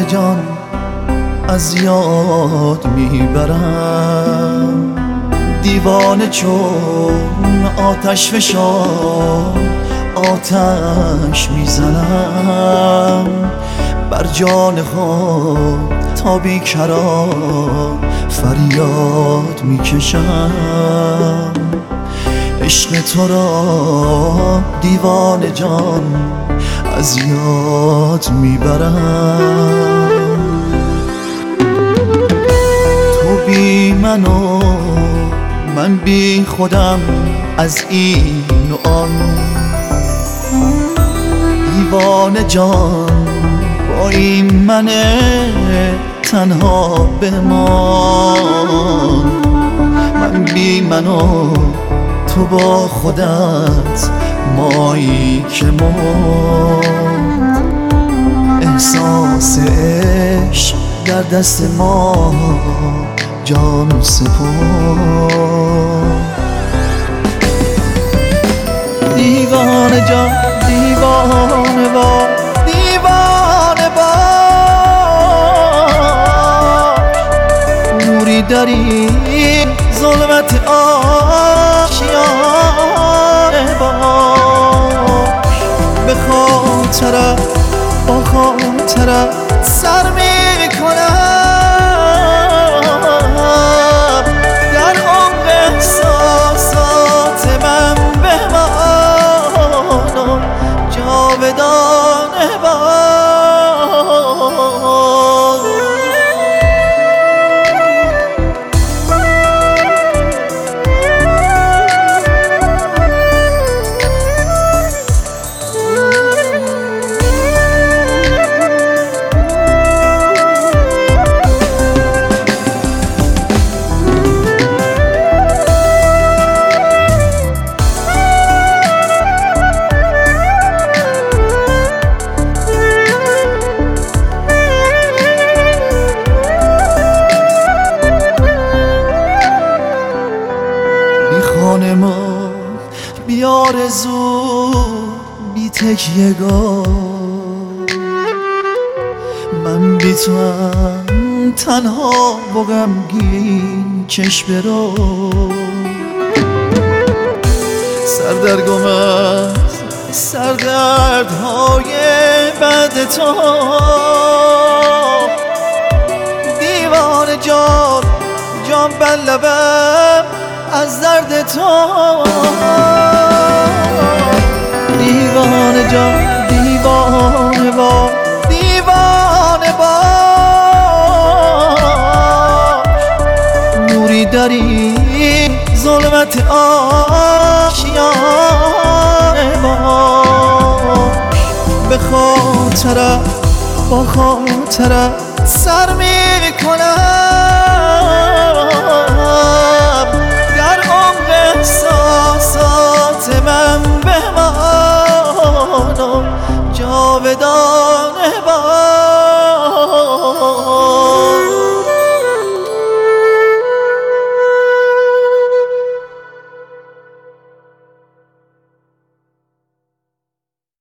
جان از یاد میبرم، دیوانه چون آتش فشان آتش میزنم، بر جان خود تا بیکران فریاد میکشم. عشق تو را دیوانه جان از یاد میبرم. تو بی من و من بی خودم، از این و آن دیوانه جان با این من تنها بمان. من بی من و تو با خودت مایی که احساس عشق در دست ما جان سپرد. دیوانه جان دیوانه با دیوانه با نوری در این ظلمت آشیانه باش. به خاطرت با خاطرت سر می کنم، در عمق احساسات من بمان و جاودانه باش. بی آرزو بی تکیه‌گاه، من بی توام تنها و غمگین چشم رو. سردرگم از سردردهای بعد تو، دیوانه جان جان بر لبم از درد تو. دیوانه جان دیوانه با دیوانه با نوری در این ظلمت آشیانه باش. به خاطرت با خاطرت سر می کنم، در عمق احساسات من بمان و جاودان